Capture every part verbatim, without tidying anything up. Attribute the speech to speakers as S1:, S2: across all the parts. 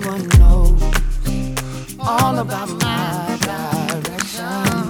S1: Everyone knows all about my direction,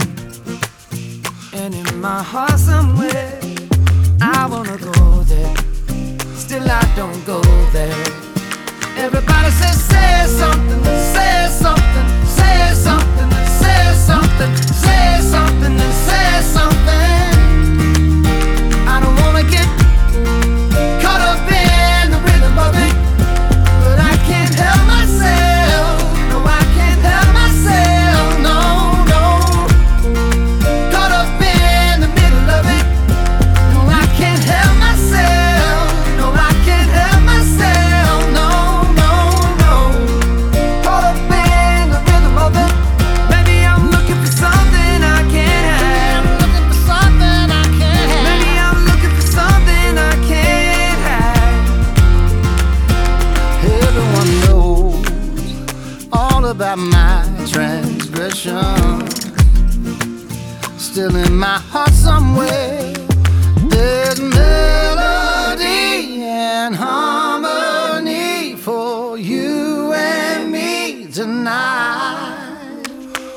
S1: and in my heart somewhere I wanna go there. Still I don't go there. Everybody says, say something, say something, say something, say something, say something, and say something. I don't wanna get caught up in the rhythm of it, but I can't help myself. No, I can't help myself. No, no. Caught up in the middle of it. No, I can't help myself. No, I can't help myself. No, no, no. Caught up in the rhythm of it. Maybe I'm looking for something I can't have. I'm looking for something I can't have. Maybe I'm looking for something I can't have. Everyone knows all about my transgression. Still in my heart somewhere there's melody and harmony for you and me tonight.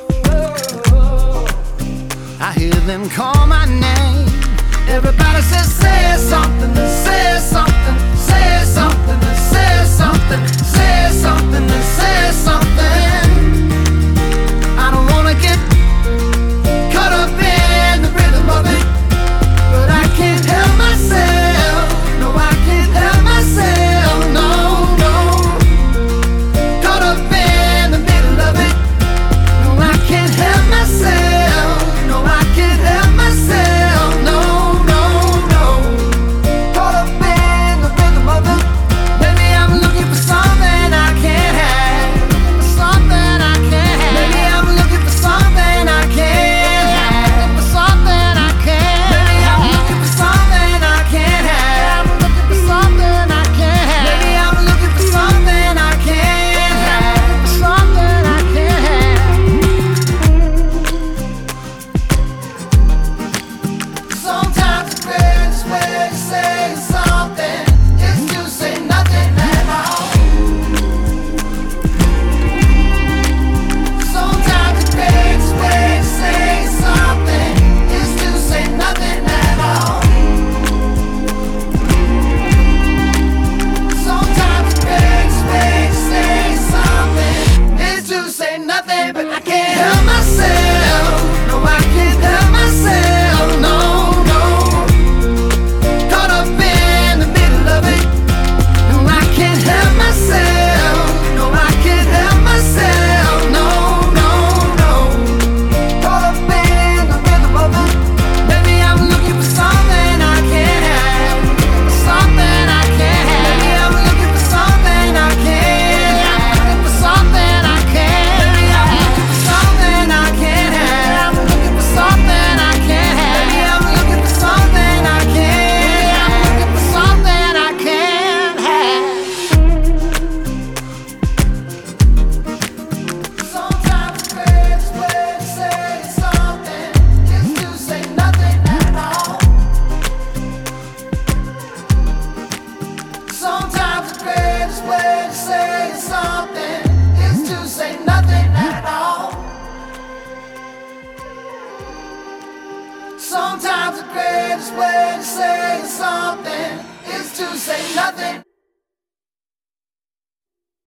S1: I hear them call my name. Everybody says, say something, say something, say something, say something, say something, say something. I don't wanna get caught up in the rhythm of it, but I can't help myself. No, I can't help myself. No, no. Caught up in the middle of it. No, I can't help myself. No, I can't help myself. No, no, no. Caught up in the rhythm of it. Maybe I'm looking for something I can't have. Something I can't have. Maybe I'm looking for something I can't have. For something I can't. Maybe I'm looking for something I can't have. I'm looking for something I can't have. Maybe I'm looking for something I can't have. Something I can't have. Sometimes the greatest way to say something is to say nothing at all. Sometimes the greatest way to say something is to say nothing at all. Sometimes the greatest way to say something is to say nothing, but I can't help myself. No, I can't help myself. No, no. Caught up in the middle of it. No, I can't help myself. No, I can't help myself. No, no, no. Caught up in the rhythm of it. Maybe I'm looking for something I can't have. Something I can't have. Maybe I'm looking for something I can't have. Looking for something I can't. Maybe I'm looking for something I can't have. I'm looking for something I can't have. Maybe I'm looking for something I can't have. I'm looking for something I can't have. Sometimes the greatest way to say something is to say nothing at all. Sometimes the greatest way to say something is to say nothing at all. Sometimes the greatest way to say something is to say nothing.